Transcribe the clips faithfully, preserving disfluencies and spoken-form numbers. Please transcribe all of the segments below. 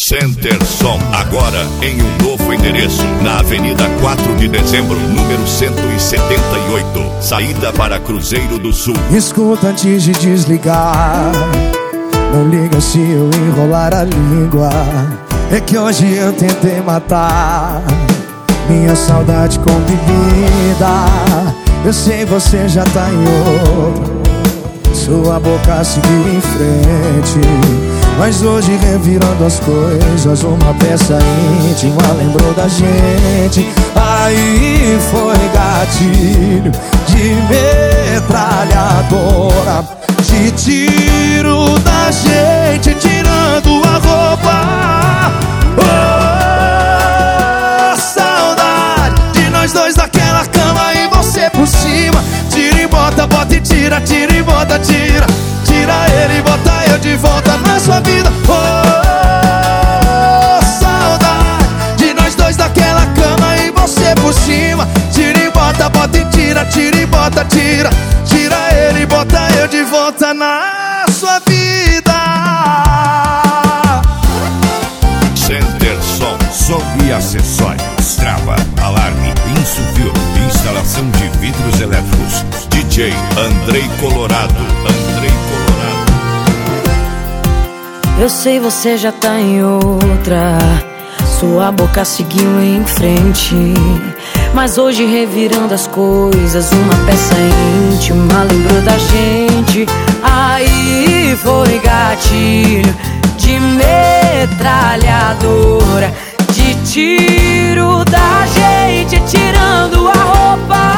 Center Som, agora em um novo endereço, na Avenida quatro de Dezembro, número cento e setenta e oito, saída para Cruzeiro do Sul. Escuta antes de desligar, não liga se eu enrolar a língua. É que hoje eu tentei matar minha saudade com bebida. Eu sei você já tá em outro, sua boca seguiu em frente, mas hoje revirando as coisas, uma peça íntima lembrou da gente. Aí foi gatilho de metralhadora, de tiro da gente tirando a roupa. Oh, saudade de nós dois naquela cama e você por cima. Tira e bota, bota e tira, tira e bota, tira. Tira ele e bota eu de volta na sua vida. Oh, saudade de nós dois naquela cama e você por cima. Tira e bota, bota e tira, tira e bota, tira. Tira ele e bota eu de volta na sua vida. Center Som, som e acessórios, trava, alarme, insufil, instalação de vidros elétricos. D J Andrei Colorado, Andrei Colorado. Eu sei você já tá em outra, sua boca seguiu em frente, mas hoje revirando as coisas, uma peça íntima lembrou da gente. Aí foi gatilho de metralhadora, de tiro da gente tirando a roupa.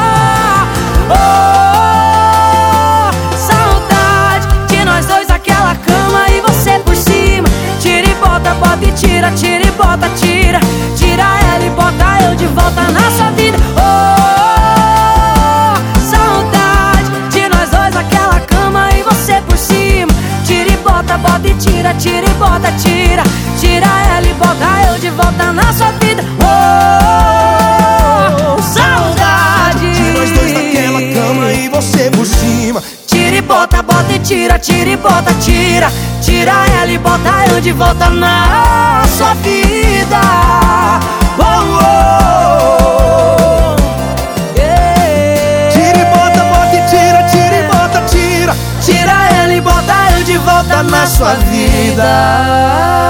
Oh, saudade de nós dois naquela cama e você por cima. Tira e bota, bota e tira, tira e bota, tira. Tira ela e bota eu de volta na sua vida. Oh, saudade de nós dois naquela cama e você por cima. Tira e bota, bota e tira, tira e bota, tira. Tira ela e bota eu de volta na sua vida. Oh, saudade de nós dois naquela cama e você por cima. Tira e bota, bota e tira, tira e bota, tira. Tira ela e bota eu de volta na sua vida. Oh, oh, yeah. Tira e bota, bota e tira, tira e bota, tira. Tira ela e bota eu de volta na sua vida.